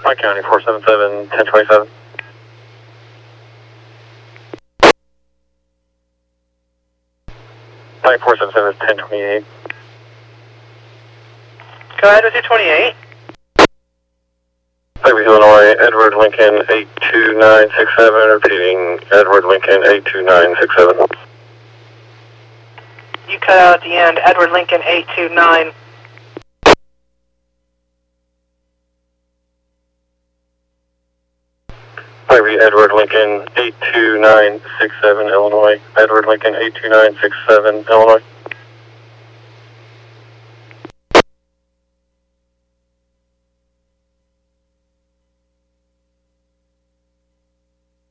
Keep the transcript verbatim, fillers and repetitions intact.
Pike County, four seven seven, ten twenty-seven. Pike four seven seven, ten twenty-eight. Go ahead with your twenty-eight. Pike Illinois, Edward Lincoln, eight two nine six seven, repeating, Edward Lincoln, eight two nine six seven. You cut out at the end, Edward Lincoln, eight two nine. Pike Edward Lincoln, eight two nine six seven, Illinois, Edward Lincoln, eight two nine six seven, Illinois.